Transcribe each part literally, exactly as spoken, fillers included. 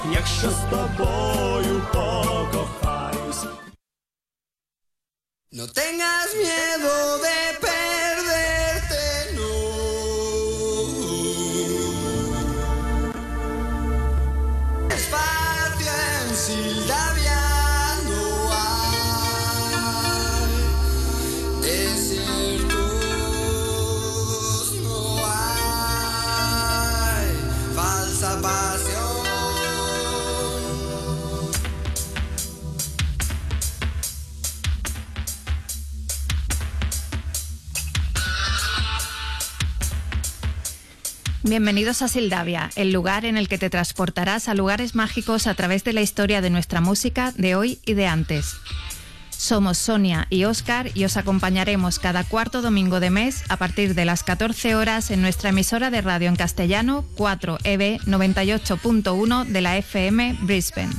Якщо з тобою покохаюсь. No tengas miedo de perderte, no. Espacio en Sildavia no hay, desiertos no hay, falsa pasión. Bienvenidos a Sildavia, el lugar en el que te transportarás a lugares mágicos a través de la historia de nuestra música de hoy y de antes. Somos Sonia y Óscar y os acompañaremos cada cuarto domingo de mes a partir de las catorce horas en nuestra emisora de radio en castellano cuatro E B noventa y ocho punto uno de la F M Brisbane.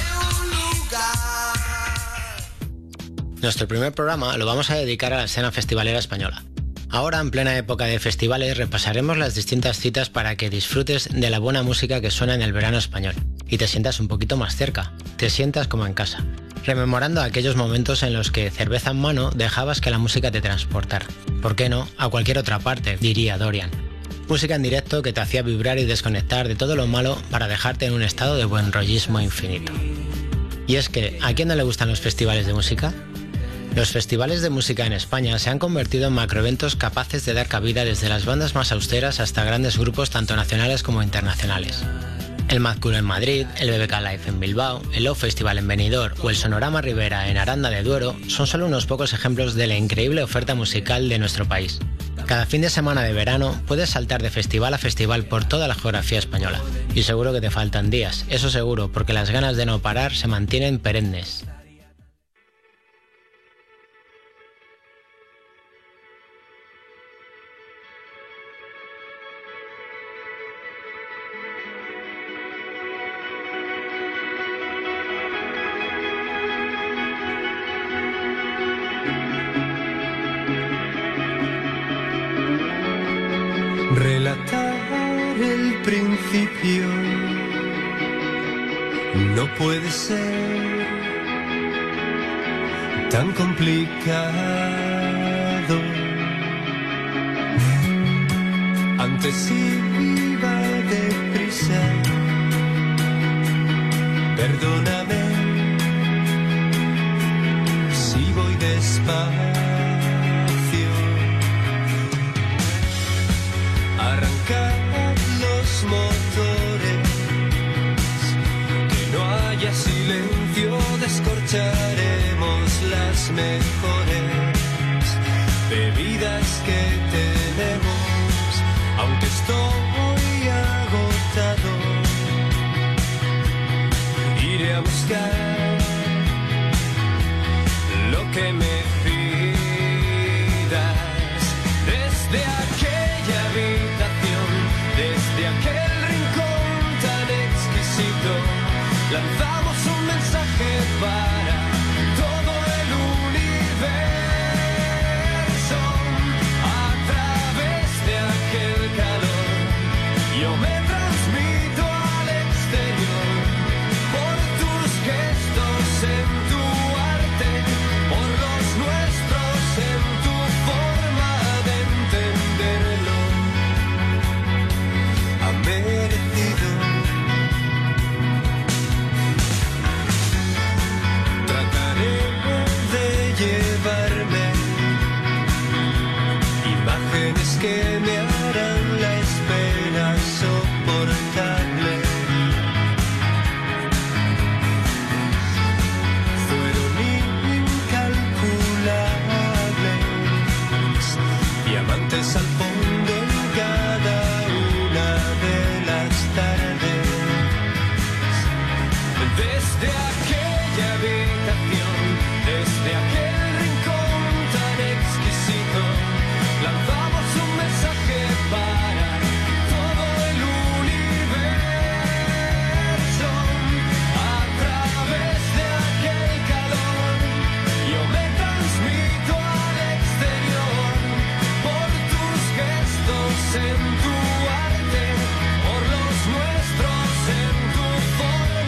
Nuestro primer programa lo vamos a dedicar a la escena festivalera española. Ahora, en plena época de festivales, repasaremos las distintas citas para que disfrutes de la buena música que suena en el verano español y te sientas un poquito más cerca, te sientas como en casa, rememorando aquellos momentos en los que, cerveza en mano, dejabas que la música te transportara. ¿Por qué no? A cualquier otra parte, diría Dorian. Música en directo que te hacía vibrar y desconectar de todo lo malo para dejarte en un estado de buen rollismo infinito. Y es que, ¿a quién no le gustan los festivales de música? Los festivales de música en España se han convertido en macroeventos capaces de dar cabida desde las bandas más austeras hasta grandes grupos tanto nacionales como internacionales. El Mad Cool en Madrid, el B B K Live en Bilbao, el O Festival en Benidorm o el Sonorama Ribera en Aranda de Duero son solo unos pocos ejemplos de la increíble oferta musical de nuestro país. Cada fin de semana de verano puedes saltar de festival a festival por toda la geografía española. Y seguro que te faltan días, eso seguro, porque las ganas de no parar se mantienen perennes. Relatar el principio no puede ser tan complicado. Antes iba deprisa, perdóname si voy despacio. Arrancad los motores, que no haya silencio, descorcharemos las mejores bebidas que tenemos, aunque estoy agotado, iré a buscar lo que me pidas desde aquella habitación, desde aquel rincón tan exquisito, lanzamos un mensaje para todo el universo. A través de aquel calor yo me transmito al exterior, por tus gestos en tu arte, por los nuestros en tu forma de entenderlo. Ha merecido. Trataré de llevarme imágenes que me harán la espera soportable. Fueron incalculables, diamantes al fondo en cada una de las tardes. Desde aquella habitación, desde aquel rincón tan exquisito, lanzamos un mensaje para todo el universo. A través de aquel calor yo me transmito al exterior, por tus gestos en tu arte, por los nuestros en tu forma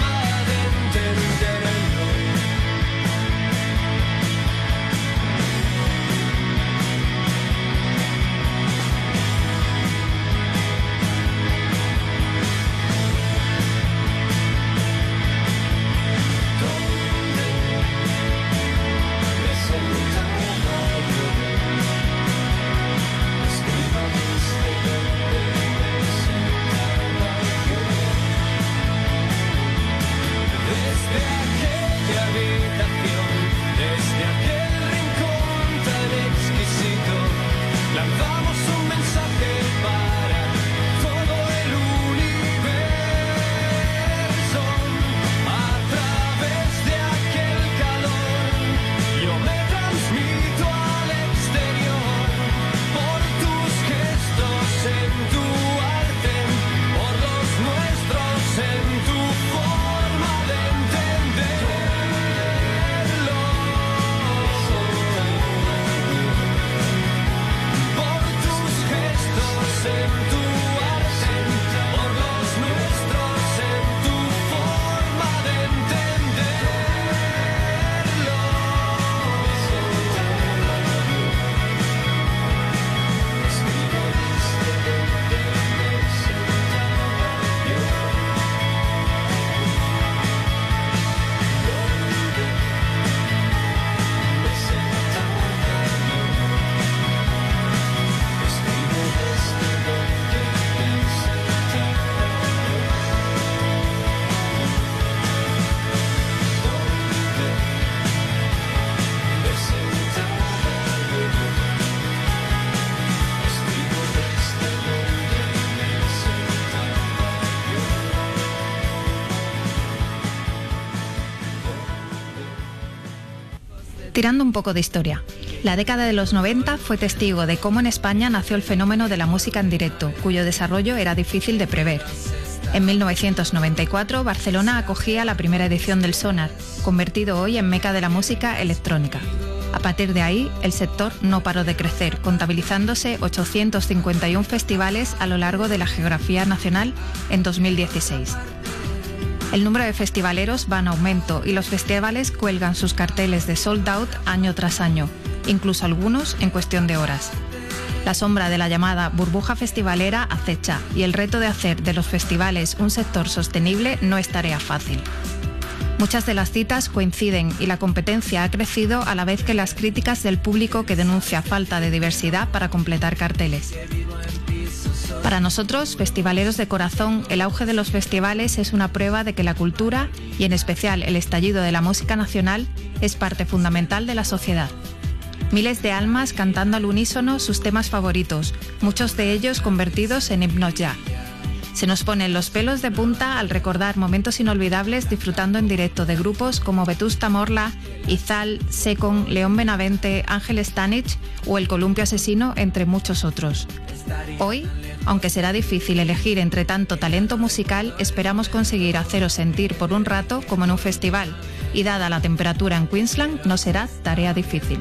Tirando un poco de historia. La década de los noventa fue testigo de cómo en España nació el fenómeno de la música en directo, cuyo desarrollo era difícil de prever. En mil novecientos noventa y cuatro, Barcelona acogía la primera edición del Sonar, convertido hoy en meca de la música electrónica. A partir de ahí, el sector no paró de crecer, contabilizándose ochocientos cincuenta y uno festivales a lo largo de la geografía nacional en dos mil dieciséis. El número de festivaleros va en aumento y los festivales cuelgan sus carteles de sold out año tras año, incluso algunos en cuestión de horas. La sombra de la llamada burbuja festivalera acecha y el reto de hacer de los festivales un sector sostenible no es tarea fácil. Muchas de las citas coinciden y la competencia ha crecido a la vez que las críticas del público que denuncia falta de diversidad para completar carteles. Para nosotros, festivaleros de corazón, el auge de los festivales es una prueba de que la cultura, y en especial el estallido de la música nacional, es parte fundamental de la sociedad. Miles de almas cantando al unísono sus temas favoritos, muchos de ellos convertidos en himnos ya. Se nos ponen los pelos de punta al recordar momentos inolvidables disfrutando en directo de grupos como Vetusta Morla, Izal, Secon, León Benavente, Ángel Stanich o El Columpio Asesino, entre muchos otros. Hoy, aunque será difícil elegir entre tanto talento musical, esperamos conseguir haceros sentir por un rato como en un festival, y dada la temperatura en Queensland, no será tarea difícil.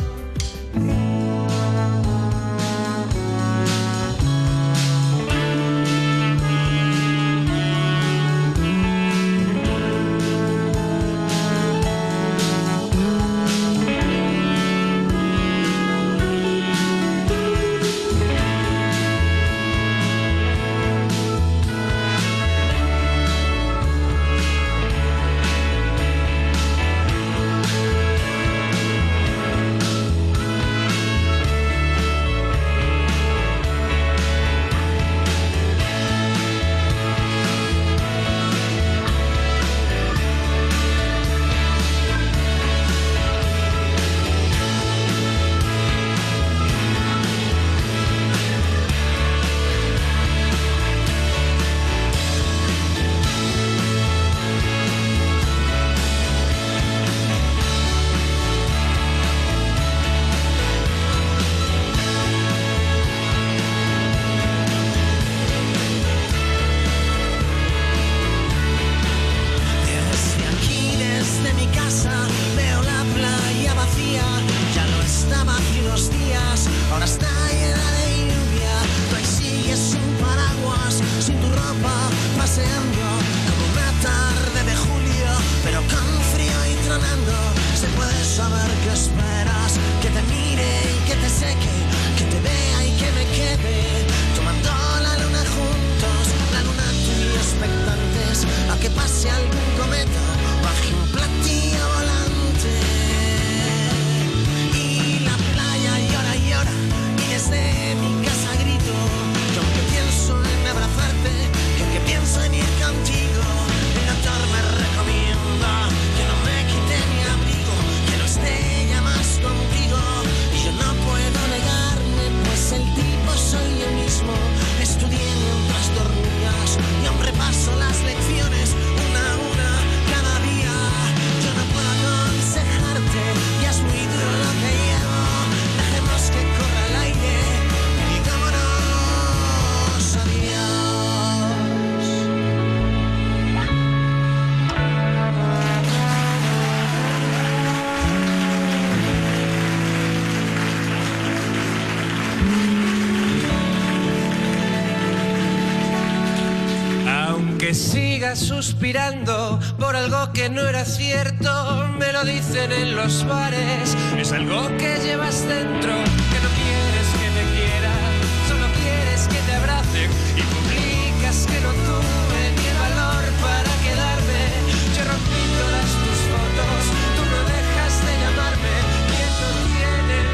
Sigas suspirando por algo que no era cierto, me lo dicen en los bares, es algo que llevas dentro, que no quieres que te quieran, solo quieres que te abracen y publicas que no tuve ni el valor para quedarme. Yo rompí todas tus fotos, tú no dejas de llamarme. ¿Quién no tiene el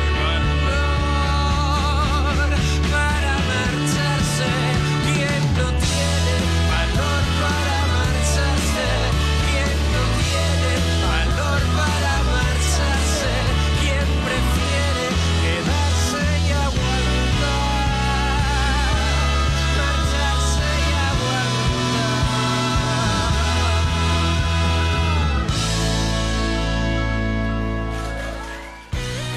valor para marcharse? ¿Quién no tiene valor para marcharse? ¿Quién no tiene valor para marcharse? ¿Quién prefiere quedarse?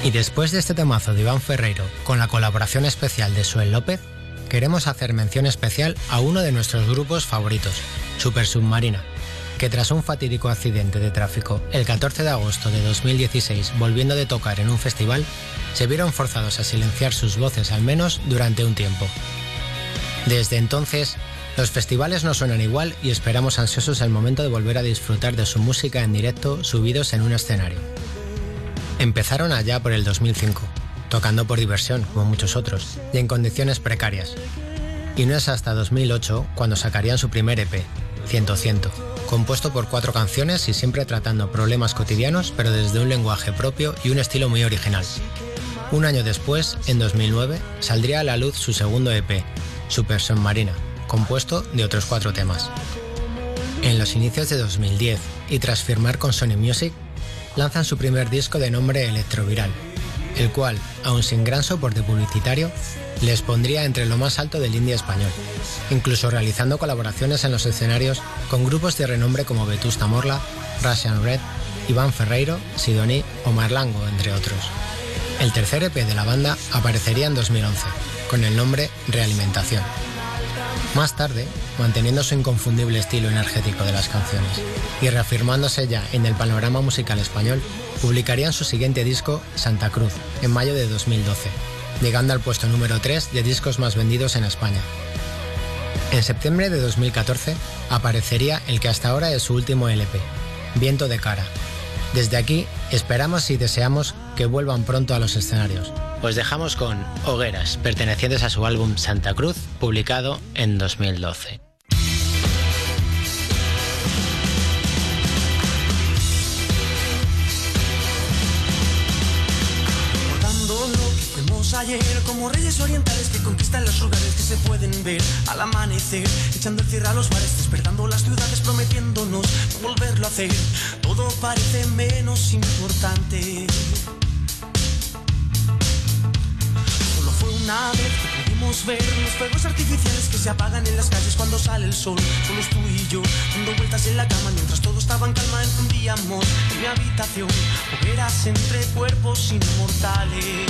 Y después de este temazo de Iván Ferreiro, con la colaboración especial de Suel López, queremos hacer mención especial a uno de nuestros grupos favoritos, Super Submarina, que tras un fatídico accidente de tráfico el catorce de agosto de dos mil dieciséis, volviendo de tocar en un festival, se vieron forzados a silenciar sus voces al menos durante un tiempo. Desde entonces, los festivales no suenan igual y esperamos ansiosos el momento de volver a disfrutar de su música en directo subidos en un escenario. Empezaron allá por el dos mil cinco, tocando por diversión, como muchos otros, y en condiciones precarias. Y no es hasta dos mil ocho cuando sacarían su primer E P, Ciento Ciento, compuesto por cuatro canciones y siempre tratando problemas cotidianos, pero desde un lenguaje propio y un estilo muy original. Un año después, en dos mil nueve, saldría a la luz su segundo E P, Super Submarina, compuesto de otros cuatro temas. En los inicios de dos mil diez, y tras firmar con Sony Music, lanzan su primer disco de nombre Electroviral, el cual, aun sin gran soporte publicitario, les pondría entre lo más alto del indie español, incluso realizando colaboraciones en los escenarios con grupos de renombre como Vetusta Morla, Russian Red, Iván Ferreiro, Sidoní o Marlango, entre otros. El tercer E P de la banda aparecería en dos mil once, con el nombre Realimentación. Más tarde, manteniendo su inconfundible estilo energético de las canciones y reafirmándose ya en el panorama musical español, publicarían su siguiente disco, Santa Cruz, en mayo de dos mil doce, llegando al puesto número tres de discos más vendidos en España. En septiembre de dos mil catorce aparecería el que hasta ahora es su último L P, Viento de Cara. Desde aquí esperamos y deseamos que vuelvan pronto a los escenarios. Os dejamos con Hogueras, pertenecientes a su álbum Santa Cruz, publicado en dos mil doce. Ayer, como reyes orientales que conquistan los lugares que se pueden ver al amanecer, echando el cierre a los bares, despertando las ciudades, prometiéndonos no volverlo a hacer. Todo parece menos importante. Solo fue una vez que pudimos ver los fuegos artificiales que se apagan en las calles cuando sale el sol. Solos tú y yo, dando vueltas en la cama mientras todo estaba en calma. Encendíamos en mi habitación hogueras entre cuerpos inmortales.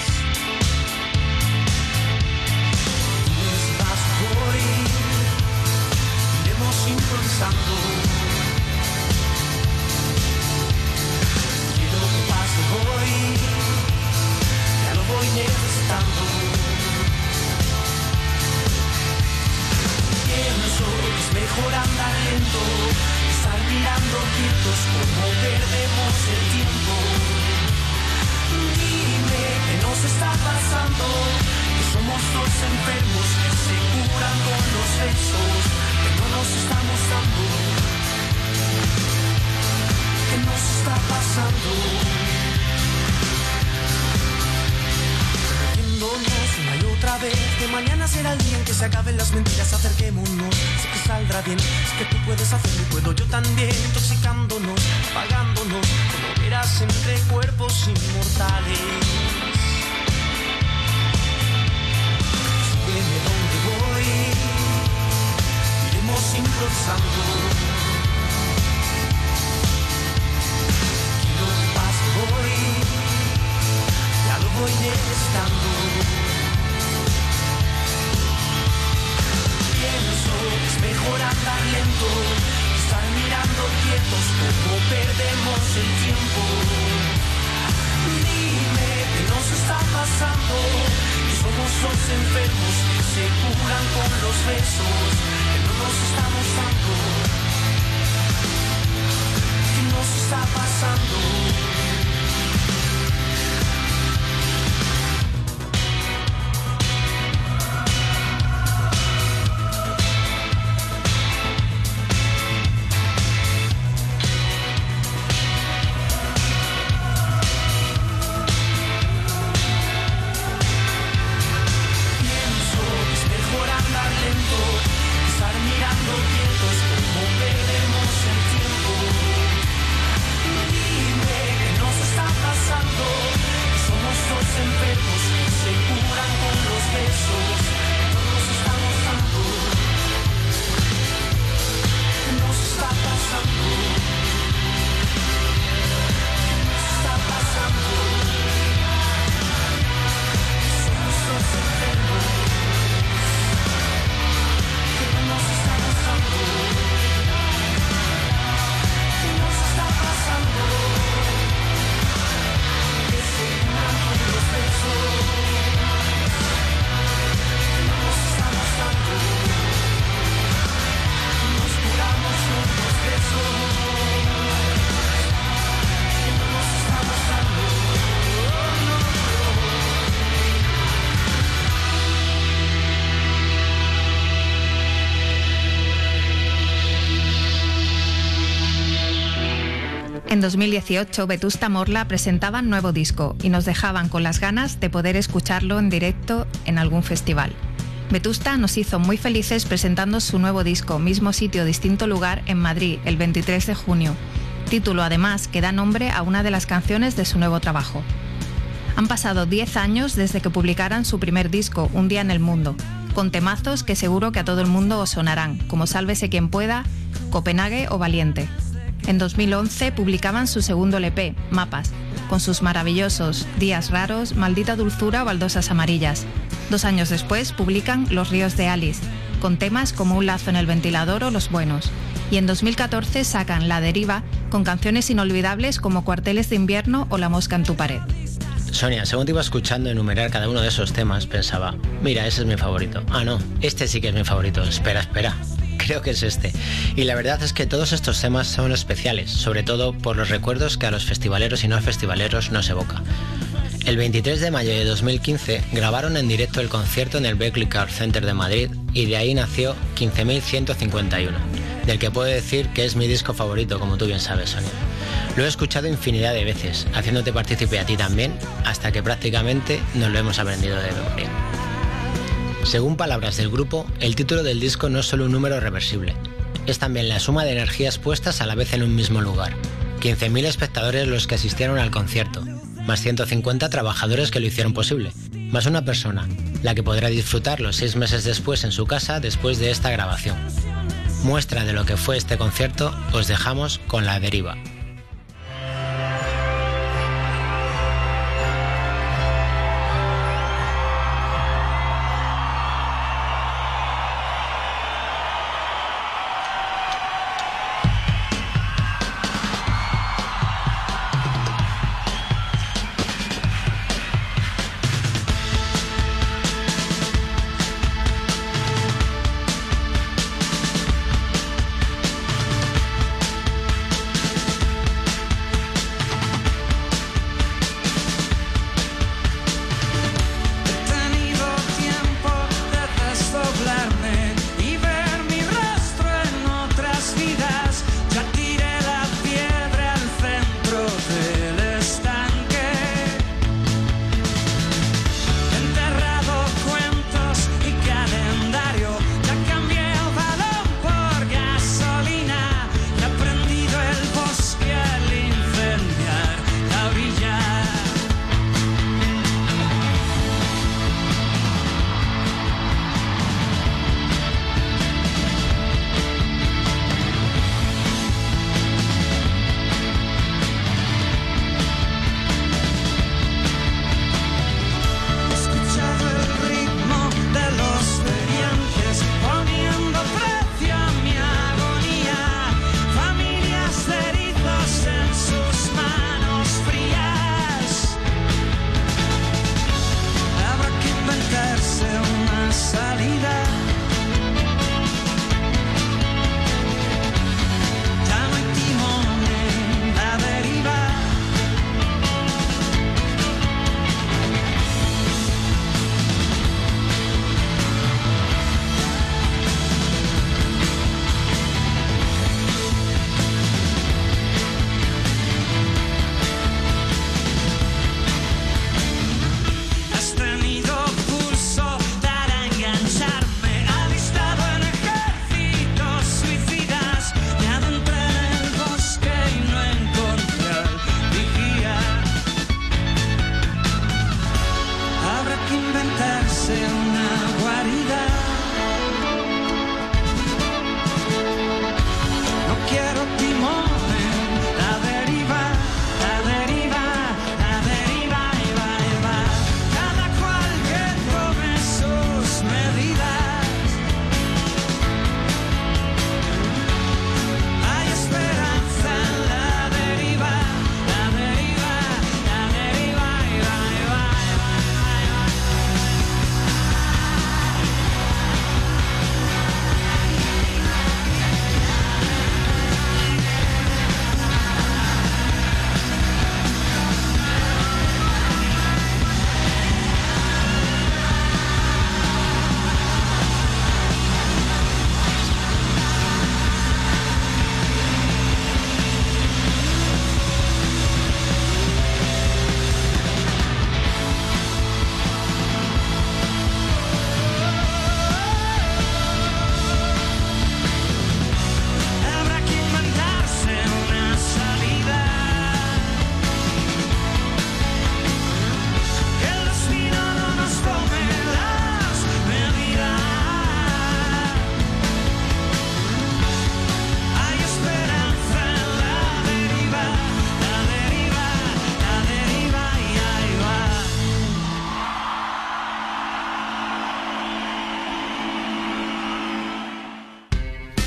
Improvisando, quiero que pase hoy, ya lo voy necesitando. Pienso que es mejor andar lento, estar mirando quietos como perdemos el tiempo. Dime qué nos está pasando, que somos dos enfermos que se curan con los besos. Nos estamos dando, ¿qué nos está pasando? Repitiéndonos una y otra vez que mañana será el día en que se acaben las mentiras. Acerquémonos, sé que saldrá bien, es que tú puedes hacerlo y puedo yo también. Intoxicándonos, apagándonos, como verás entre cuerpos inmortales. Sígueme donde voy, improvisando. Quiero que pase hoy, ya lo voy necesitando. Pienso que es mejor andar lento, estar mirando quietos como perdemos el tiempo. Dime qué nos está pasando, que somos dos enfermos que se curan con los besos. Nos estamos dando, ¿qué nos está pasando? Pienso que es mejor andar lento, estar mirando bien. En dos mil dieciocho, Vetusta Morla presentaban nuevo disco y nos dejaban con las ganas de poder escucharlo en directo en algún festival. Vetusta nos hizo muy felices presentando su nuevo disco, Mismo Sitio, Distinto Lugar, en Madrid, el veintitrés de junio. Título, además, que da nombre a una de las canciones de su nuevo trabajo. Han pasado diez años desde que publicaran su primer disco, Un día en el mundo, con temazos que seguro que a todo el mundo os sonarán, como Sálvese quien pueda, Copenhague o Valiente. En dos mil once publicaban su segundo L P, Mapas, con sus maravillosos Días raros, Maldita dulzura o Baldosas amarillas. Dos años después publican Los ríos de Alice, con temas como Un lazo en el ventilador o Los buenos. Y en dos mil catorce sacan La deriva, con canciones inolvidables como Cuarteles de invierno o La mosca en tu pared. Sonia, según te iba escuchando enumerar cada uno de esos temas, pensaba, mira, ese es mi favorito. Ah, no, este sí que es mi favorito. Espera, espera. Creo que es este. Y la verdad es que todos estos temas son especiales, sobre todo por los recuerdos que a los festivaleros y no festivaleros nos evoca. El veintitrés de mayo de dos mil quince grabaron en directo el concierto en el Berkeley Car Center de Madrid y de ahí nació quince mil ciento cincuenta y uno, del que puedo decir que es mi disco favorito, como tú bien sabes, Sonia. Lo he escuchado infinidad de veces, haciéndote partícipe a ti también, hasta que prácticamente nos lo hemos aprendido de memoria. Según palabras del grupo, el título del disco no es solo un número reversible, es también la suma de energías puestas a la vez en un mismo lugar. quince mil espectadores los que asistieron al concierto, más ciento cincuenta trabajadores que lo hicieron posible, más una persona, la que podrá disfrutarlo seis meses después en su casa después de esta grabación. Muestra de lo que fue este concierto, os dejamos con La deriva.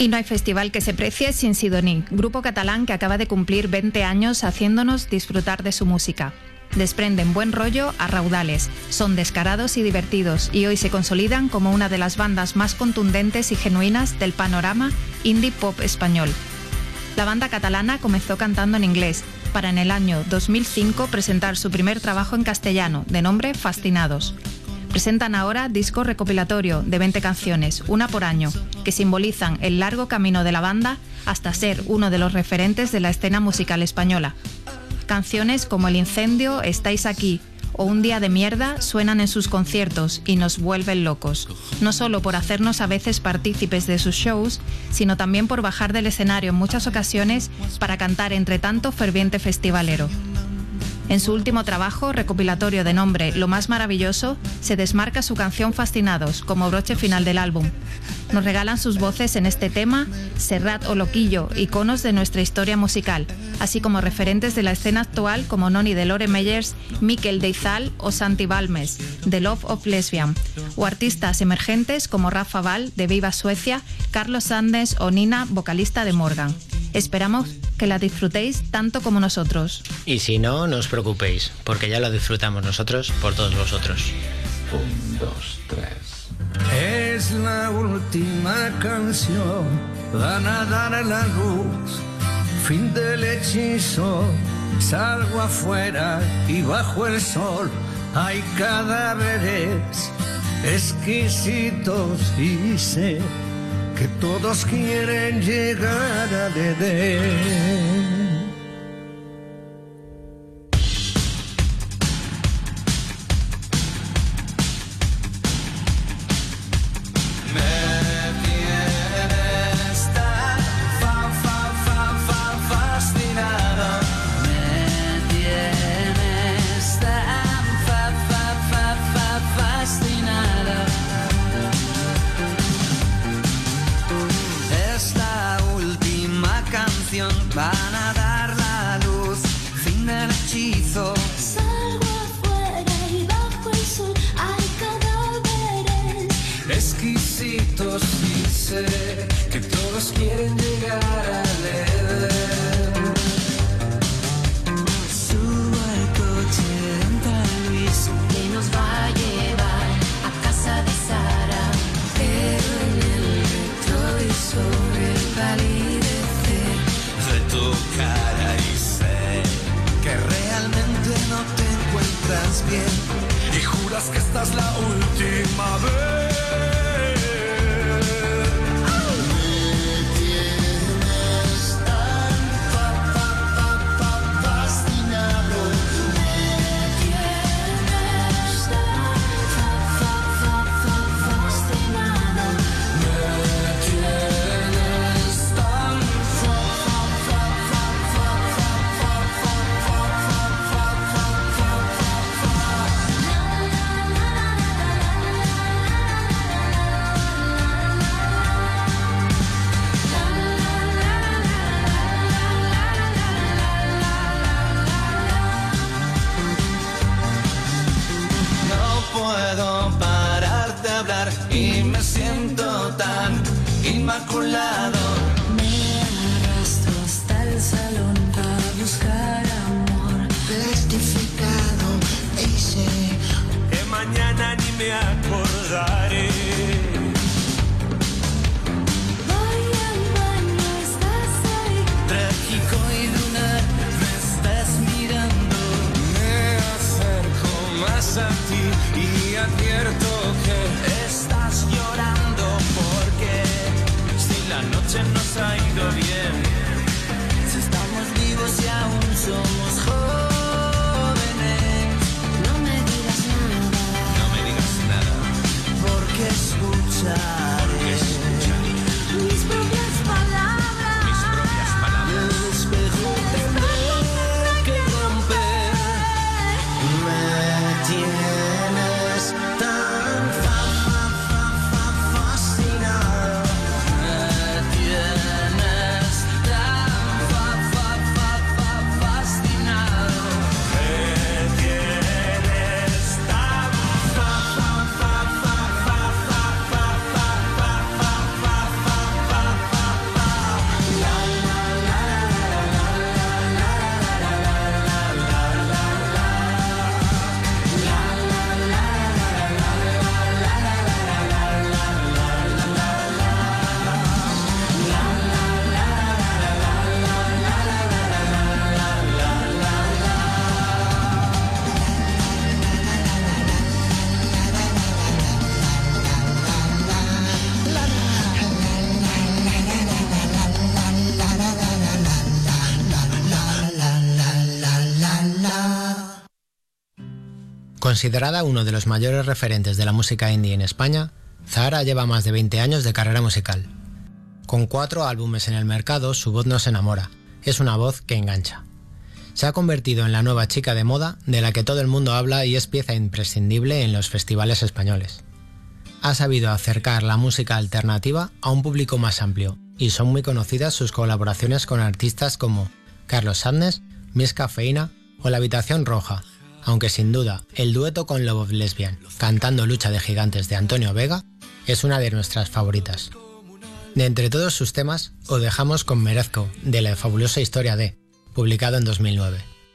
Y no hay festival que se precie sin Sidoní, grupo catalán que acaba de cumplir veinte años haciéndonos disfrutar de su música. Desprenden buen rollo a raudales, son descarados y divertidos y hoy se consolidan como una de las bandas más contundentes y genuinas del panorama indie pop español. La banda catalana comenzó cantando en inglés, para en el año dos mil cinco presentar su primer trabajo en castellano, de nombre Fascinados. Presentan ahora disco recopilatorio de veinte canciones, una por año, que simbolizan el largo camino de la banda hasta ser uno de los referentes de la escena musical española. Canciones como El incendio, Estáis aquí o Un día de mierda suenan en sus conciertos y nos vuelven locos, no solo por hacernos a veces partícipes de sus shows, sino también por bajar del escenario en muchas ocasiones para cantar entre tanto ferviente festivalero. En su último trabajo, recopilatorio de nombre Lo más maravilloso, se desmarca su canción Fascinados como broche final del álbum. Nos regalan sus voces en este tema, Serrat o Loquillo, iconos de nuestra historia musical, así como referentes de la escena actual como Noni de Lore Meyers, Miquel de Izal o Santi Balmes, de Love of Lesbian, o artistas emergentes como Rafa Val, de Viva Suecia, Carlos Sandes o Nina, vocalista de Morgan. Esperamos que la disfrutéis tanto como nosotros. Y si no, no os preocupéis, porque ya lo disfrutamos nosotros por todos vosotros. Un, dos, tres. Es la última canción, van a dar la luz, fin del hechizo, salgo afuera y bajo el sol hay cadáveres exquisitos y sé que todos quieren llegar al Edén. Van a dar la luz, fin del hechizo. Salgo afuera y bajo el sol hay cadáveres exquisitos y sé que todos quieren llegar al Edén. Subo al coche, entra Luis que nos va a llevar a casa de Sara. Pero en el retrovisor el palidecer de tu cara y sé que realmente no te encuentras bien y juras que esta es la última vez. Me tienes tan fa, fa, fa, fa, fascinado. Me tienes tan fa, fa, fa, fa, fascinado. Me tienes tan fa, fa, fa, fa, fa, fa, fa, fa, fa, fa, fa, fa, no puedo parar de hablar y me siento tan inmaculado. Me arrastro hasta el salón para buscar amor Testificado y sé Que mañana ni me acordaré. Voy al baño, estás ahí. trágico y lunar, me estás mirando. Me acerco más a ti y advierto que Estás llorando porque si la noche Considerada uno de los mayores referentes de la música indie en España, Zahara lleva más de veinte años de carrera musical. Con cuatro álbumes en el mercado, su voz nos enamora. Es una voz que engancha. Se ha convertido en la nueva chica de moda de la que todo el mundo habla y es pieza imprescindible en los festivales españoles. Ha sabido acercar la música alternativa a un público más amplio y son muy conocidas sus colaboraciones con artistas como Carlos Sadness, Miss Cafeína o La Habitación Roja, aunque sin duda el dueto con Love of Lesbian, cantando Lucha de Gigantes de Antonio Vega, es una de nuestras favoritas. De entre todos sus temas, os dejamos con Merezco, de La Fabulosa Historia de, publicado en dos mil nueve.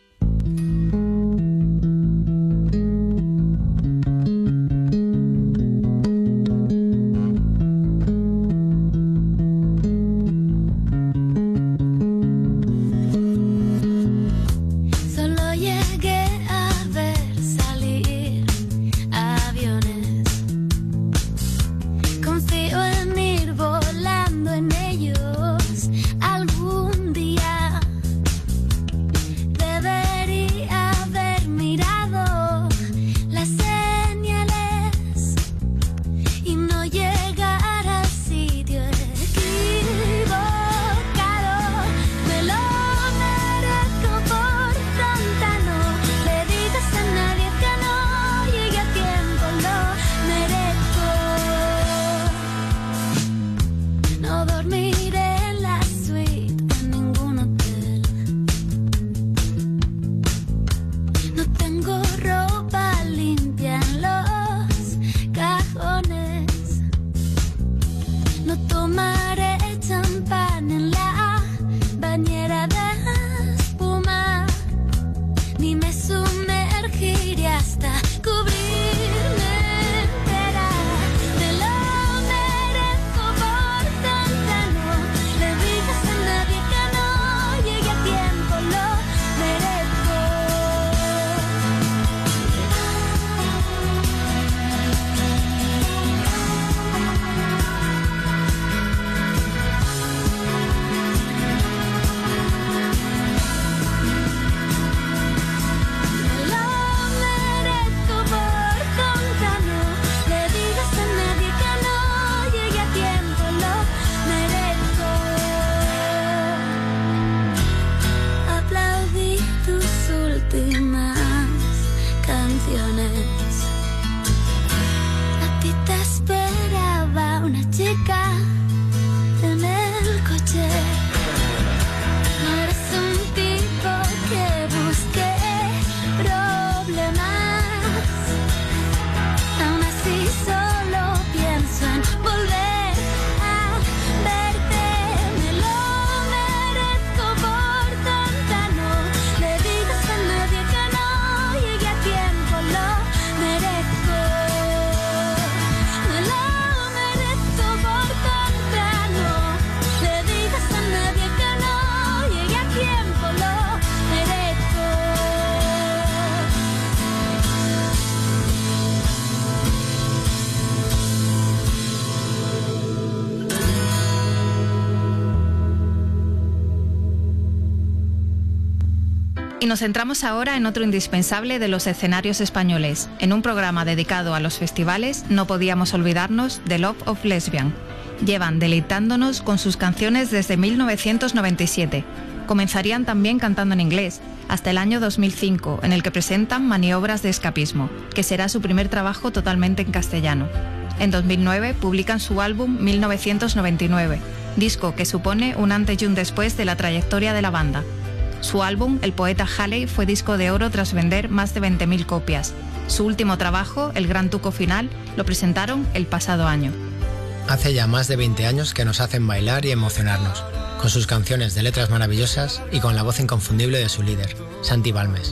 Y nos centramos ahora en otro indispensable de los escenarios españoles. En un programa dedicado a los festivales, no podíamos olvidarnos de Love of Lesbian. Llevan deleitándonos con sus canciones desde mil novecientos noventa y siete. Comenzarían también cantando en inglés, hasta el año dos mil cinco, en el que presentan Maniobras de Escapismo, que será su primer trabajo totalmente en castellano. En dos mil nueve publican su álbum mil novecientos noventa y nueve, disco que supone un antes y un después de la trayectoria de la banda. Su álbum, El Poeta Halley, fue disco de oro tras vender más de veinte mil copias. Su último trabajo, El Gran Tuco Final, lo presentaron el pasado año. Hace ya más de veinte años que nos hacen bailar y emocionarnos, con sus canciones de letras maravillosas y con la voz inconfundible de su líder, Santi Balmes.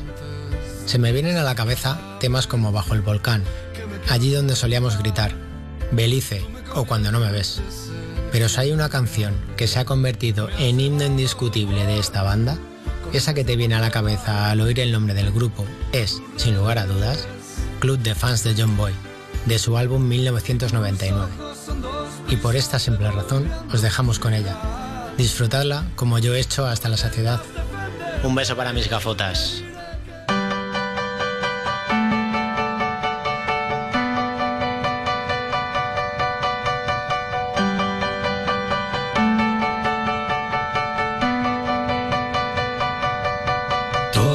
Se me vienen a la cabeza temas como Bajo el Volcán, Allí donde solíamos gritar, Belice o Cuando no me ves. Pero si hay una canción que se ha convertido en himno indiscutible de esta banda, esa que te viene a la cabeza al oír el nombre del grupo es, sin lugar a dudas, Club de Fans de John Boy, de su álbum mil novecientos noventa y nueve. Y por esta simple razón os dejamos con ella. Disfrutadla como yo he hecho hasta la saciedad. Un beso para mis gafotas.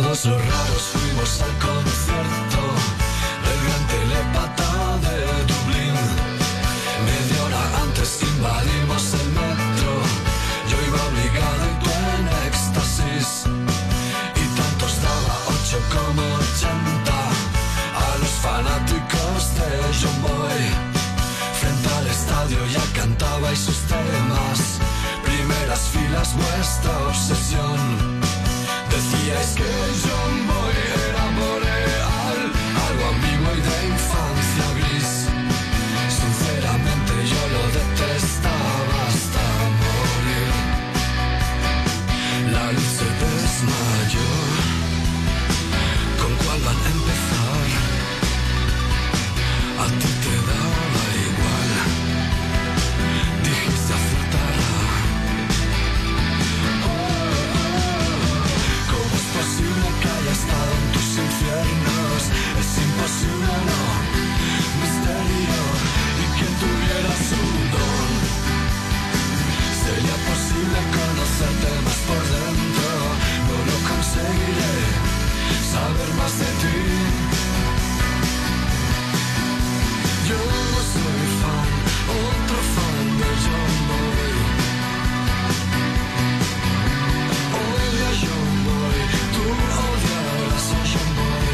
Todos los raros fuimos al concierto del gran telepata de Dublín. Media hora antes invadimos el metro. Yo iba obligado y tú en éxtasis. Y tantos daba ocho como ochenta a los fanáticos de John Boy. Frente al estadio ya cantabais sus temas. Primeras filas vuestra obsesión. Decíais que John Boy era boreal, algo ambiguo y de infancia gris. Sinceramente yo lo detestaba hasta morir. La luz se desmayó. ¿Con cuál van a empezar? A ti te daba igual. Dijiste acertará. ¿Cómo es posible que haya estado en tus infiernos? Es imposible, no. Misterio. Y quien tuviera su don. Sería posible conocerte más por dentro. No lo conseguiré. Saber más de ti. Yo no soy fan, otro fan de John Boy. Odio a John Boy, tú odiarás a John Boy.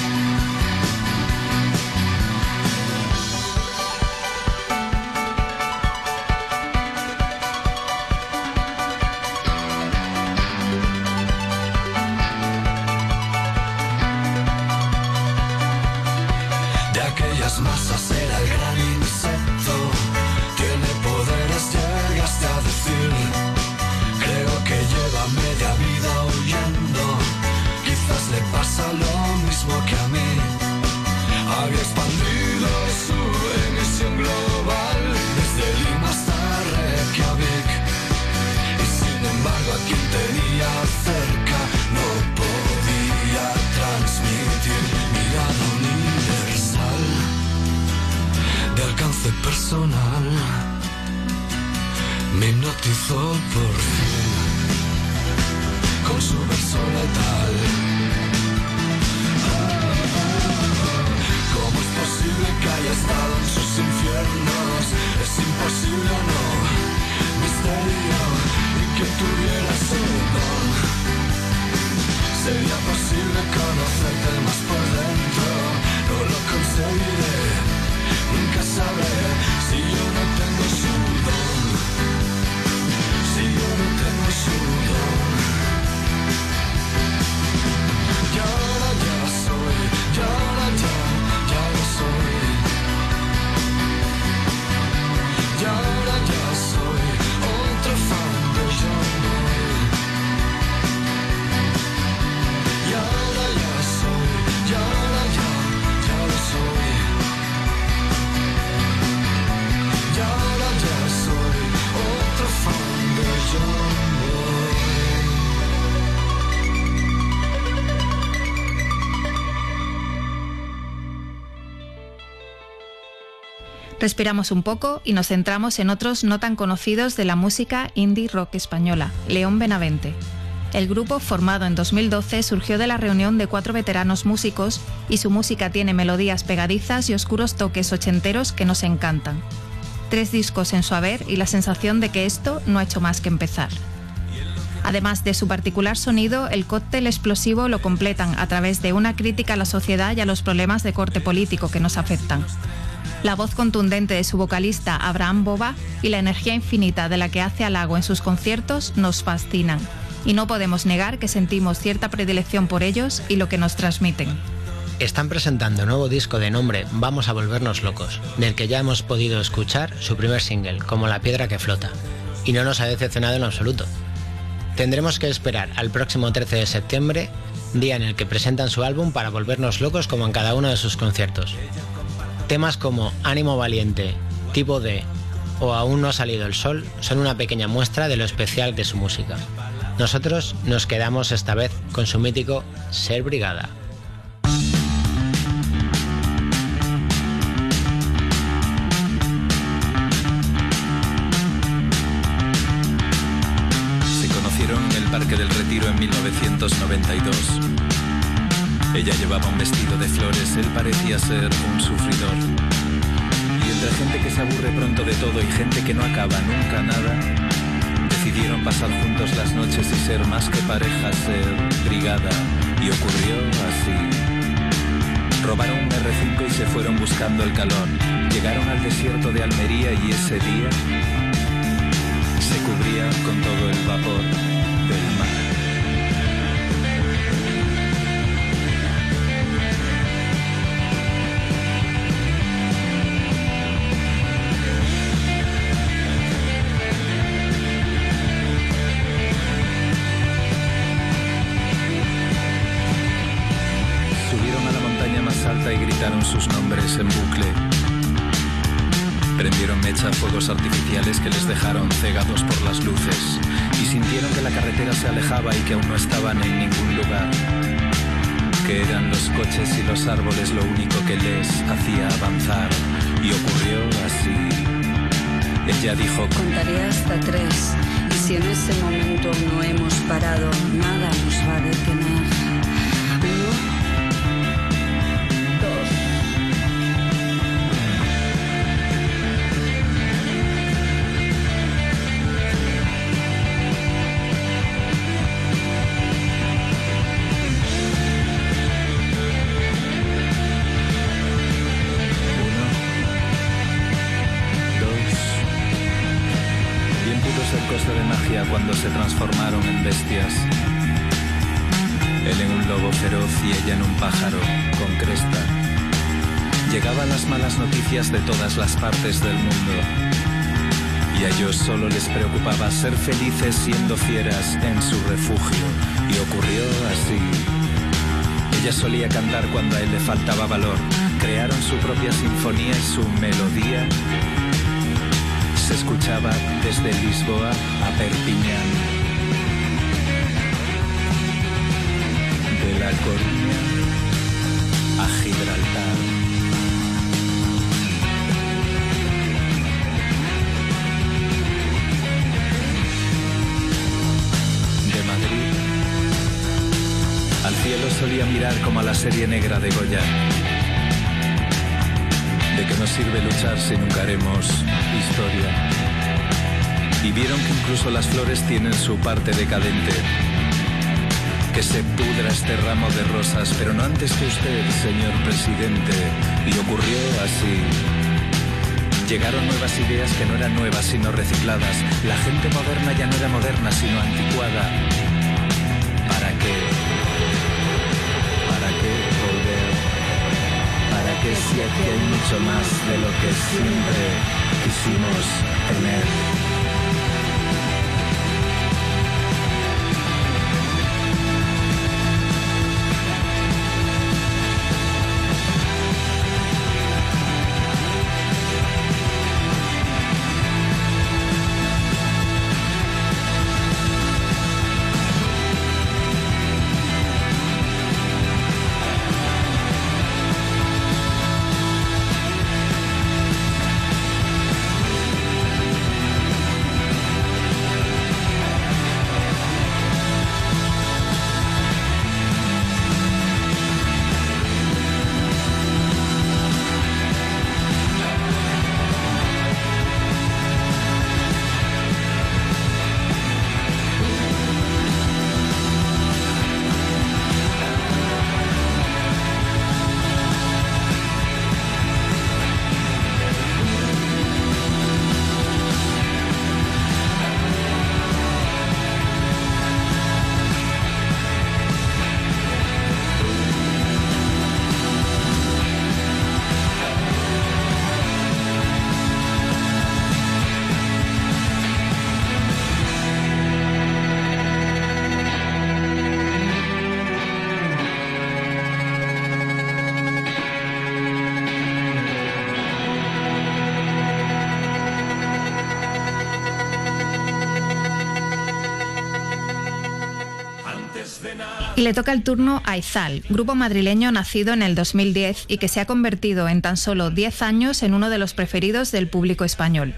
De aquellas masas era el gran insecto. Tiene poderes, llegaste a decir. Creo que lleva media vida huyendo. Quizás le pasa lo mismo que a mí. Había expandido su emisión global desde Lima hasta Reykjavik. Y sin embargo a quien tenía cerca no podía transmitir mirada universal de alcance personal. Me hipnotizó por fin con su verso letal. ¿Cómo es posible que haya estado en sus infiernos? Es imposible, no. Misterio. Y que tuviera su don. Sería posible conocerte más por dentro. No lo conseguiré. Nunca sabré si yo no tengo su don. Si yo no tengo su don. Y ahora ya soy, y ahora ya, ya lo soy. Y ahora ya soy otro fan de John Boy. Y ahora ya soy, y ahora ya, ya lo soy. Y ahora ya soy otro fan de John Boy. Respiramos un poco y nos centramos en otros no tan conocidos de la música indie rock española, León Benavente. El grupo, formado en dos mil doce, surgió de la reunión de cuatro veteranos músicos y su música tiene melodías pegadizas y oscuros toques ochenteros que nos encantan. Tres discos en su haber y la sensación de que esto no ha hecho más que empezar. Además de su particular sonido, el cóctel explosivo lo completan a través de una crítica a la sociedad y a los problemas de corte político que nos afectan. La voz contundente de su vocalista Abraham Boba y la energía infinita de la que hace halago en sus conciertos nos fascinan, y no podemos negar que sentimos cierta predilección por ellos y lo que nos transmiten. Están presentando un nuevo disco de nombre Vamos a volvernos locos, del que ya hemos podido escuchar su primer single, Como la piedra que flota, y no nos ha decepcionado en absoluto. Tendremos que esperar al próximo trece de septiembre, día en el que presentan su álbum, para volvernos locos como en cada uno de sus conciertos. Temas como Ánimo Valiente, Tipo D o Aún no ha salido el sol son una pequeña muestra de lo especial de su música. Nosotros nos quedamos esta vez con su mítico Ser Brigada. Se conocieron en el Parque del Retiro en mil novecientos noventa y dos. Ella llevaba un vestido de flores, él parecía ser un sufridor. Y entre gente que se aburre pronto de todo y gente que no acaba nunca nada, decidieron pasar juntos las noches y ser más que pareja, ser brigada. Y ocurrió así. Robaron un erre cinco y se fueron buscando el calor. Llegaron al desierto de Almería y ese día se cubrían con todo el vapor del mar. Y gritaron sus nombres en bucle. Prendieron mecha fuegos artificiales que les dejaron cegados por las luces y sintieron que la carretera se alejaba y que aún no estaban en ningún lugar, que eran los coches y los árboles lo único que les hacía avanzar. Y ocurrió así. Ella dijo: contaré hasta tres, y si en ese momento no hemos parado, nada nos va a detener. Uno, de magia cuando se transformaron en bestias. Él en un lobo feroz y ella en un pájaro con cresta. Llegaban las malas noticias de todas las partes del mundo y a ellos solo les preocupaba ser felices siendo fieras en su refugio. Y ocurrió así. Ella solía cantar cuando a él le faltaba valor. Crearon su propia sinfonía y su melodía se escuchaba desde Lisboa a Perpiñán, de La Coruña a Gibraltar. De Madrid al cielo solía mirar como a la serie negra de Goya. ¿De qué nos sirve luchar si nunca haremos historia? Y vieron que incluso las flores tienen su parte decadente. Que se pudra este ramo de rosas, pero no antes que usted, señor presidente. Y ocurrió así. Llegaron nuevas ideas que no eran nuevas sino recicladas. La gente moderna ya no era moderna sino anticuada. ¿Para qué? ¿Para qué volver? ¿Para qué si aquí hay mucho más de lo que siempre quisimos tener? Y le toca el turno a Izal, grupo madrileño nacido en el dos mil diez y que se ha convertido en tan solo diez años en uno de los preferidos del público español.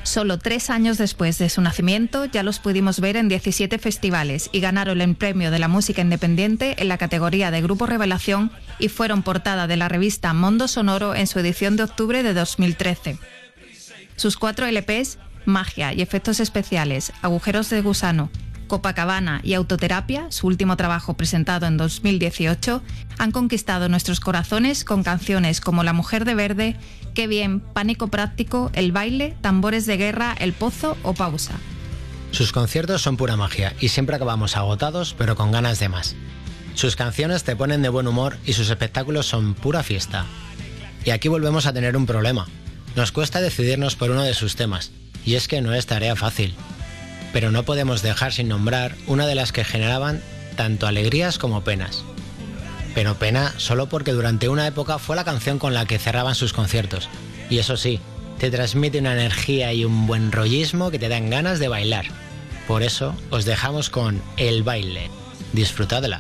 Solo tres años después de su nacimiento ya los pudimos ver en diecisiete festivales y ganaron el premio de la música independiente en la categoría de Grupo Revelación y fueron portada de la revista Mondo Sonoro en su edición de octubre de dos mil trece. Sus cuatro L Pes, Magia y Efectos Especiales, Agujeros de Gusano, Copacabana y Autoterapia, su último trabajo presentado en dos mil dieciocho, han conquistado nuestros corazones con canciones como La Mujer de Verde, Qué bien, Pánico Práctico, El Baile, Tambores de Guerra, El Pozo o Pausa. Sus conciertos son pura magia y siempre acabamos agotados pero con ganas de más. Sus canciones te ponen de buen humor y sus espectáculos son pura fiesta. Y aquí volvemos a tener un problema. Nos cuesta decidirnos por uno de sus temas, y es que no es tarea fácil. Pero no podemos dejar sin nombrar una de las que generaban tanto alegrías como penas. Pero pena solo porque durante una época fue la canción con la que cerraban sus conciertos. Y eso sí, te transmite una energía y un buen rollismo que te dan ganas de bailar. Por eso os dejamos con El Baile. Disfrutadla.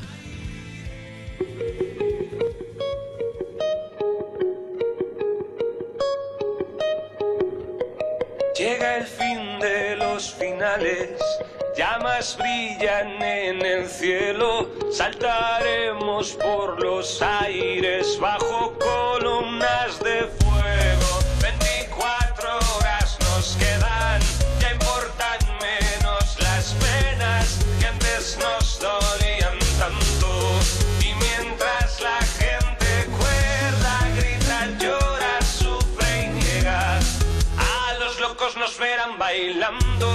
Llega el fin de los finales, llamas brillan en el cielo, saltaremos por los aires bajo columnas de fuego. veinticuatro horas nos quedan, ya importan menos las penas que antes nos dolían tanto. Y mientras la gente cuerda, grita, llora, sufre y niega, a los locos nos verán bailando.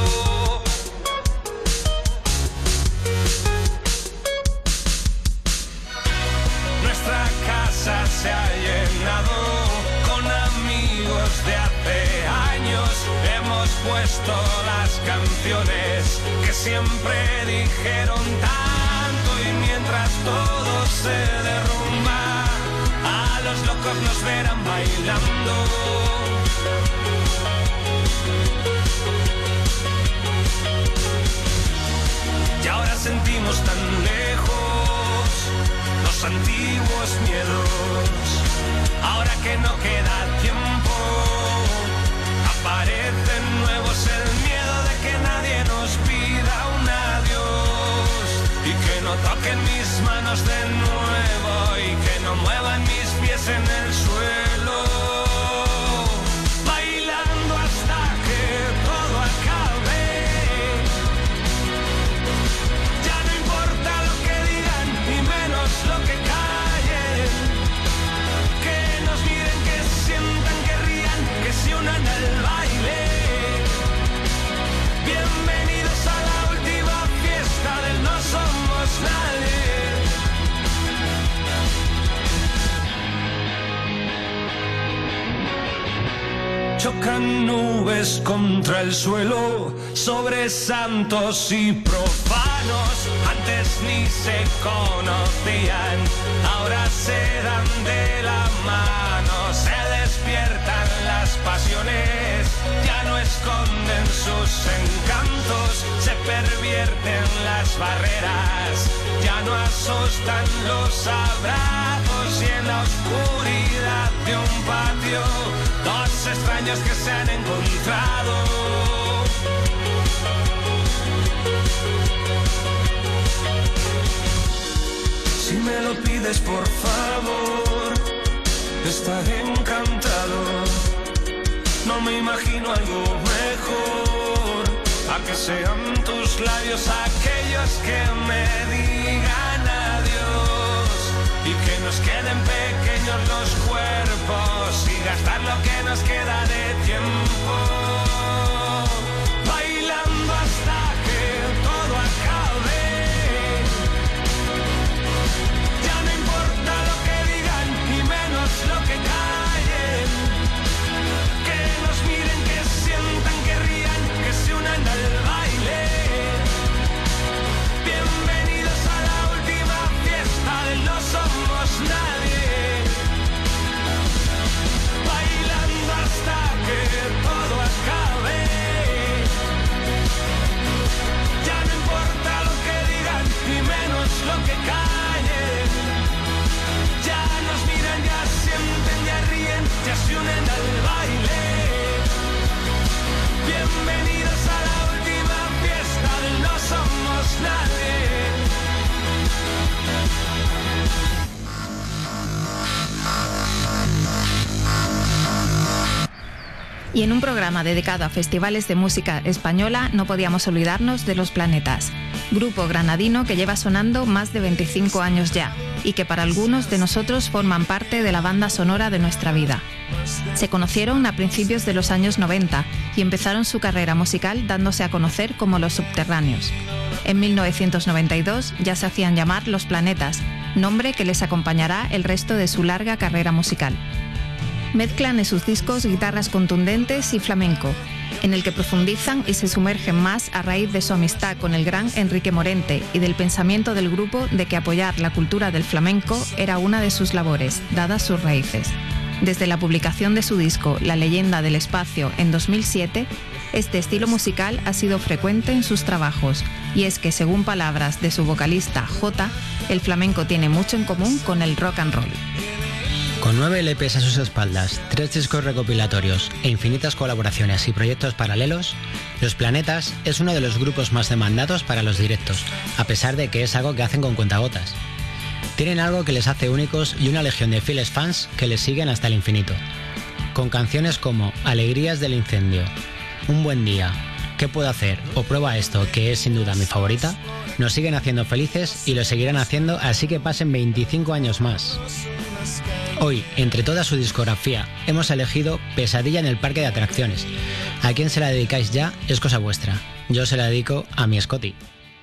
Nuestra casa se ha llenado con amigos de hace años. Hemos puesto las canciones que siempre dijeron tanto. Y mientras todo se derrumba, a los locos nos verán bailando. Y ahora sentimos tan lejos los antiguos miedos. Ahora que no queda tiempo, aparecen nuevos. El miedo de que nadie nos pida un adiós, y que no toquen mis manos de nuevo, y que no muevan mis pies en el suelo. Bailando hasta que todo acabe. Ya no importa lo que digan, ni menos lo que callen. Que nos miren, que sientan, que rían, que se unan al baile. Bienvenidos a la última fiesta del No Somos Nadie. Chocan nubes contra el suelo, sobre santos y profanos. Antes ni se conocían, ahora se dan de la mano. Se despiertan las pasiones, ya no esconden sus encantos. Se pervierten las barreras, ya no asustan los abrazos. Y en la oscuridad de un patio, dos extraños que se han encontrado. Si me lo pides, por favor, estaré encantado. No me imagino algo mejor, a que sean tus labios aquellos que me digan adiós, y que nos queden pequeños los cuerpos y gastar lo que nos queda de tiempo. Bailando hasta que todo acabe. Ya no importa lo que digan, ni menos lo que callen. Que nos miren, que sientan, que rían, que se unan al baile. Bienvenidos a la Y en un programa dedicado a festivales de música española no podíamos olvidarnos de Los Planetas, grupo granadino que lleva sonando más de veinticinco años ya y que para algunos de nosotros forman parte de la banda sonora de nuestra vida. Se conocieron a principios de los años noventa y empezaron su carrera musical dándose a conocer como Los Subterráneos. En mil novecientos noventa y dos ya se hacían llamar Los Planetas, nombre que les acompañará el resto de su larga carrera musical. Mezclan en sus discos guitarras contundentes y flamenco, en el que profundizan y se sumergen más a raíz de su amistad con el gran Enrique Morente y del pensamiento del grupo de que apoyar la cultura del flamenco era una de sus labores, dadas sus raíces. Desde la publicación de su disco La leyenda del espacio en dos mil siete, este estilo musical ha sido frecuente en sus trabajos, y es que, según palabras de su vocalista Jota, el flamenco tiene mucho en común con el rock and roll. Con nueve L Pes a sus espaldas, tres discos recopilatorios e infinitas colaboraciones y proyectos paralelos, Los Planetas es uno de los grupos más demandados para los directos, a pesar de que es algo que hacen con cuentagotas. Tienen algo que les hace únicos y una legión de fieles fans que les siguen hasta el infinito. Con canciones como Alegrías del incendio, Un buen día, ¿Qué puedo hacer? O Prueba esto, que es sin duda mi favorita, nos siguen haciendo felices y lo seguirán haciendo así que pasen veinticinco años más. Hoy, entre toda su discografía, hemos elegido Pesadilla en el parque de atracciones. A quién se la dedicáis ya es cosa vuestra. Yo se la dedico a mi Scotty.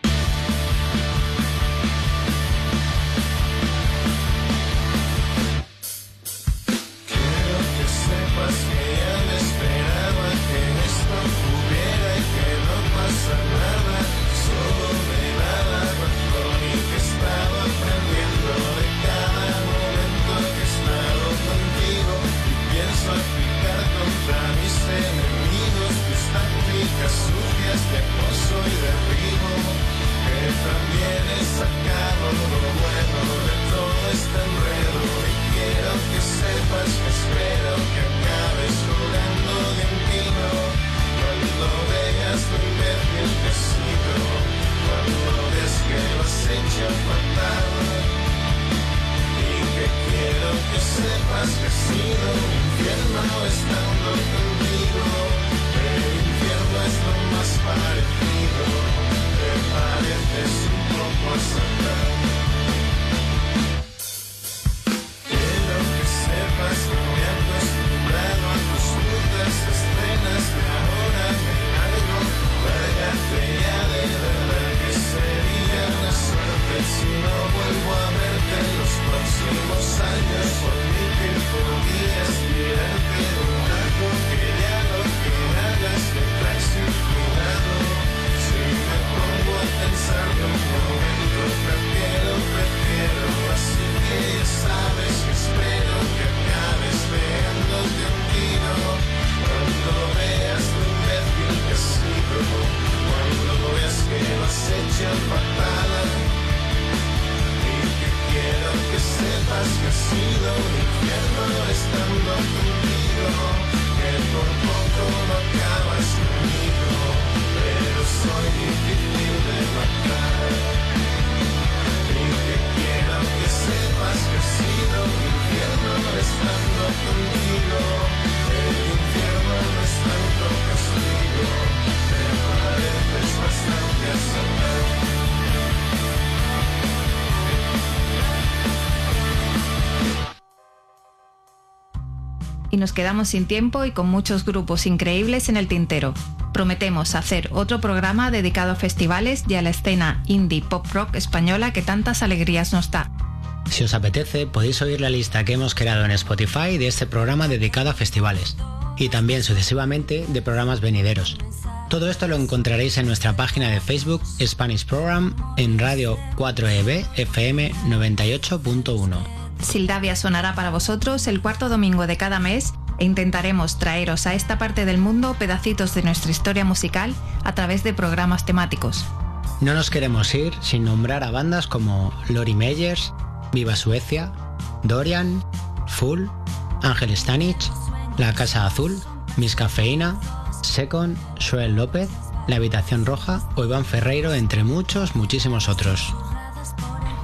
Y nos quedamos sin tiempo y con muchos grupos increíbles en el tintero. Prometemos hacer otro programa dedicado a festivales y a la escena indie pop rock española que tantas alegrías nos da. Si os apetece, podéis oír la lista que hemos creado en Spotify de este programa dedicado a festivales, y también sucesivamente de programas venideros. Todo esto lo encontraréis en nuestra página de Facebook Spanish Program en Radio cuatro E B F M noventa y ocho punto uno. Sildavia sonará para vosotros el cuarto domingo de cada mes e intentaremos traeros a esta parte del mundo pedacitos de nuestra historia musical a través de programas temáticos. No nos queremos ir sin nombrar a bandas como Lori Meyers, Viva Suecia, Dorian, Full, Ángel Stanich, La Casa Azul, Miss Cafeína, Second, Joel López, La Habitación Roja o Iván Ferreiro, entre muchos, muchísimos otros.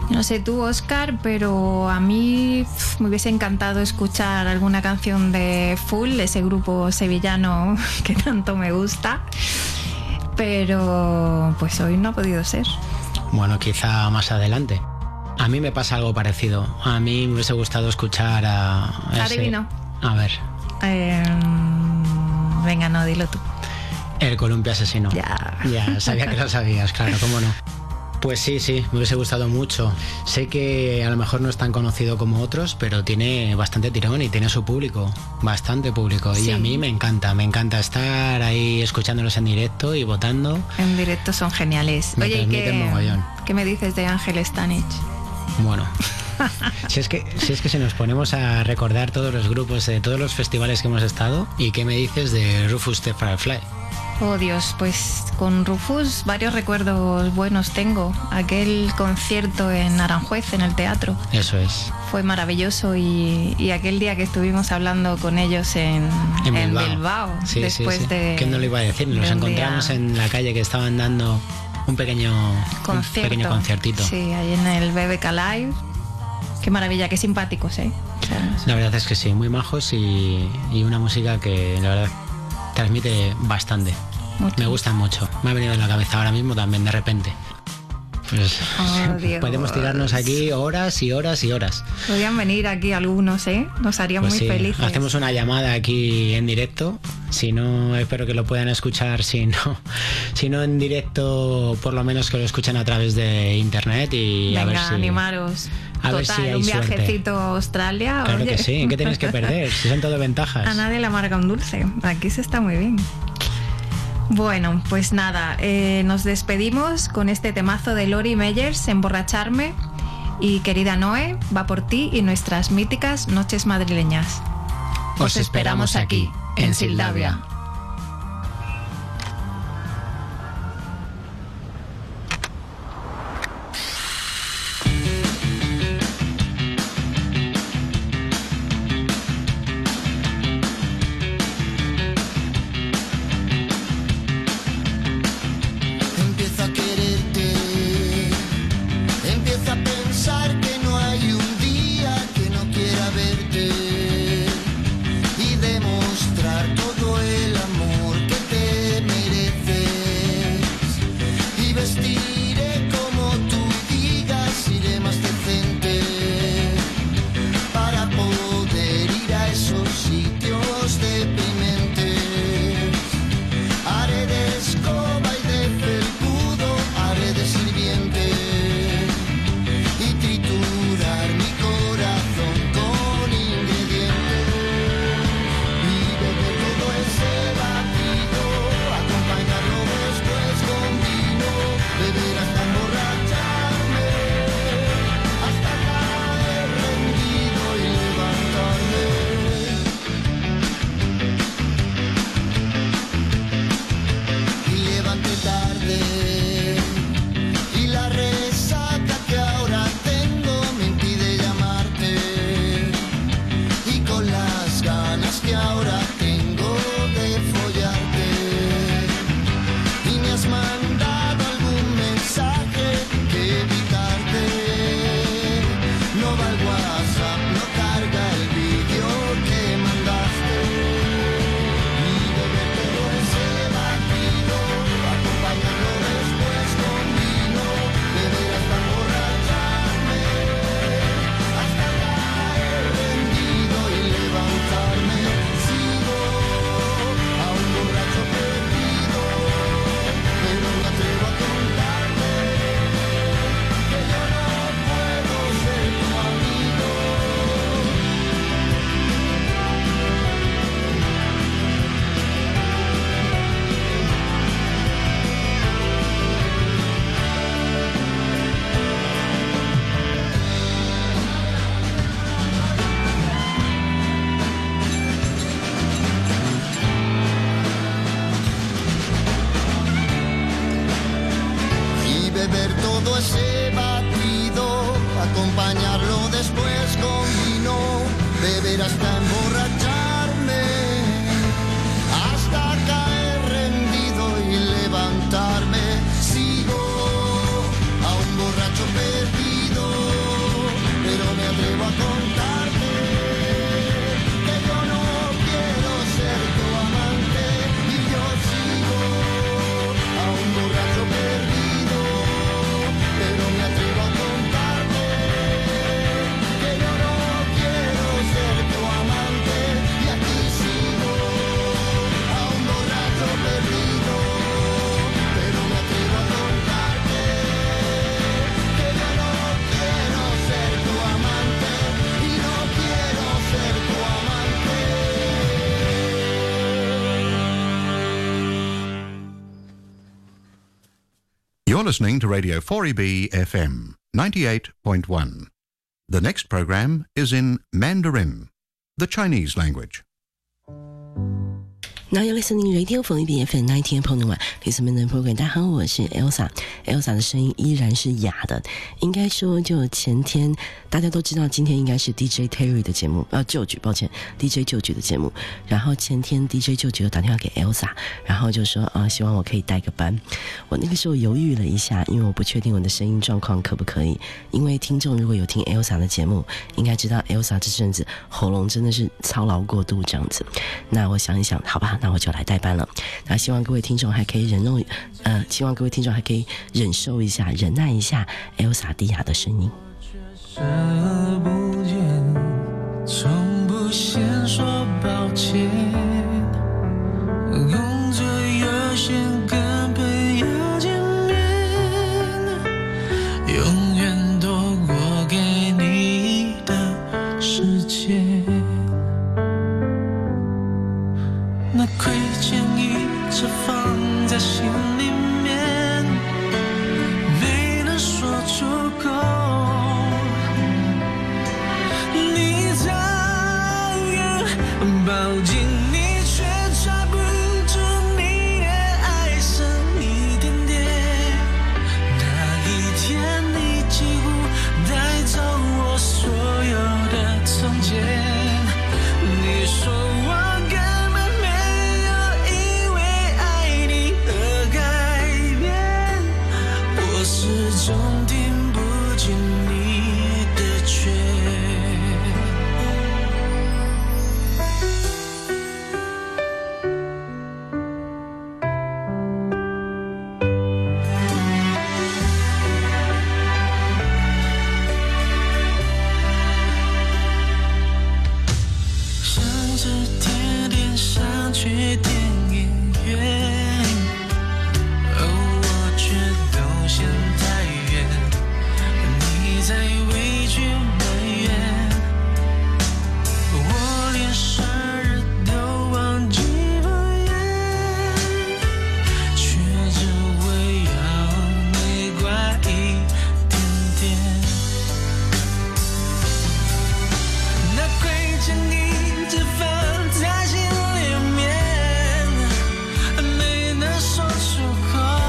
No sé tú, Óscar, pero a mí pf, me hubiese encantado escuchar alguna canción de Full, ese grupo sevillano que tanto me gusta, pero pues hoy no ha podido ser. Bueno, quizá más adelante. A mí me pasa algo parecido. A mí me hubiese gustado escuchar a... a Adivino. Ese... A ver. Eh, venga, no, dilo tú. El columpio asesino. Ya. Ya, sabía que lo sabías, claro, cómo no. Pues sí, sí, me hubiese gustado mucho. Sé que a lo mejor no es tan conocido como otros, pero tiene bastante tirón y tiene su público, bastante público. Sí. Y a mí me encanta, me encanta estar ahí escuchándolos en directo y votando. En directo son geniales. Me Oye, ¿qué, mogollón. ¿qué me dices de Ángel Stanich? Bueno, si es que si es que si nos ponemos a recordar todos los grupos de todos los festivales que hemos estado, ¿y qué me dices de Rufus the Firefly? Oh Dios, pues con Rufus varios recuerdos buenos tengo. Aquel concierto en Aranjuez, en el teatro. Eso es. Fue maravilloso y, y aquel día que estuvimos hablando con ellos en, en Bilbao. En Bilbao sí, después sí, sí. de... ¿Quién no lo iba a decir? Nos encontramos día... en la calle que estaban dando un pequeño, Concierto. un pequeño conciertito. Sí, ahí en el B B K Live. Qué maravilla, qué simpáticos, ¿eh? O sea, no sé. La verdad es que sí, muy majos y, y una música que la verdad transmite bastante. Mucho. Me gustan mucho. Me ha venido en la cabeza ahora mismo también, de repente. Pues oh, podemos tirarnos aquí horas y horas y horas. Podrían venir aquí algunos, ¿eh? Nos harían pues muy sí, felices. Hacemos una llamada aquí en directo. Si no, espero que lo puedan escuchar. Si no, si no en directo, por lo menos que lo escuchen a través de internet y Venga, a ver si... animaros. A Total, ver si hay un viajecito suerte. a Australia. Claro oye. que sí, ¿qué tienes que perder? Si son todo ventajas. A nadie le amarga un dulce. Aquí se está muy bien. Bueno, pues nada, eh, nos despedimos con este temazo de Lori Meyers, Emborracharme. Y querida Noé, va por ti y nuestras míticas noches madrileñas. Os, Os esperamos aquí, en Sildavia. Sigo a un borracho perdido. You're listening to Radio four E B F M, ninety-eight point one. The next program is in Mandarin, the Chinese language. Now you're listening Radio four E B F M ninety-eight point one. This is Mandarin program. 大家好，我是 Elsa。Elsa 的声音依然是哑的，应该说就前天大家都知道，今天应该是 D J Terry 的节目，呃，旧局，抱歉 ，D J 旧局的节目。然后前天 D J 旧局又打电话给 Elsa， 然后就说啊、呃，希望我可以带个班。我那个时候犹豫了一下，因为我不确定我的声音状况可不可以。因为听众如果有听 Elsa 的节目，应该知道 Elsa 这阵子喉咙真的是操劳过度这样子。那我想一想，好吧。那我就来代班了。那希望各位听众还可以忍受，呃，希望各位听众还可以忍受一下、忍耐一下 Elsa 低哑的声音。 视不见，从不先说抱歉。工作有限，跟朋友见面，永远多过给你的时间。那亏欠一直放在心里面，没能说出口。你早远抱紧你，却抓不住你，也爱上一点点。那一天，你几乎带走我所有的从前。你说我始终听不进你的劝。想着天天上去电影院，在委屈埋怨，我连生日都忘记赴约，却只为要你乖一点点。那亏欠一直放在心里面，没能说出口。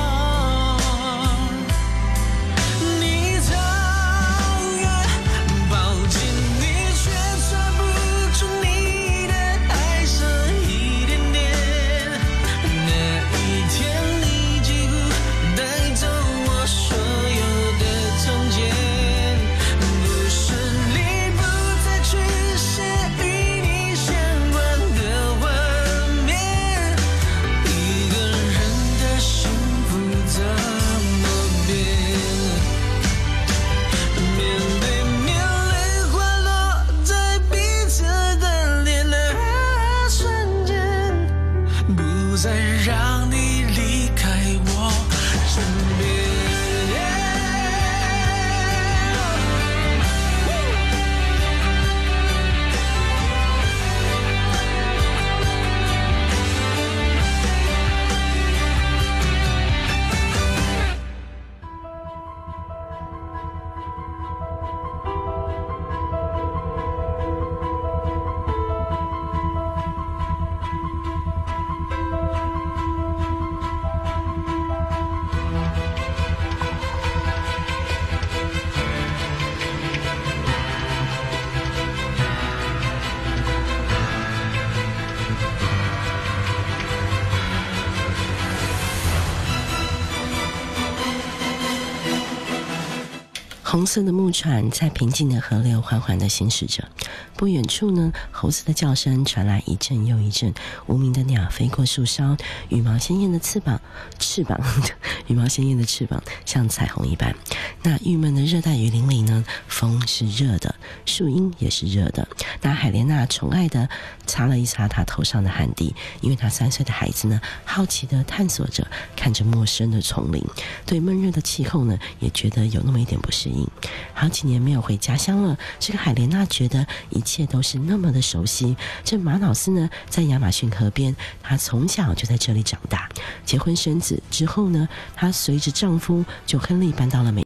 红色的木船在平静的河流缓缓地行驶着，不远处呢，猴子的叫声传来一阵又一阵，无名的鸟飞过树梢，羽毛鲜艳的翅膀，翅膀，羽毛鲜艳的翅膀像彩虹一般。那郁闷的热带雨林里呢，风是热的，树荫也是热的。那海莲娜宠爱的擦了一擦她头上的汗滴，因为她三岁的孩子呢，好奇的探索着，看着陌生的丛林，对闷热的气候呢，也觉得有那么一点不适应。 影。好几年没有回家乡了，这个海莲娜觉得一切都是那么的熟悉。这马瑙斯呢，在亚马逊河边，她从小就在这里长大。结婚生子之后呢，她随着丈夫就亨利搬到了美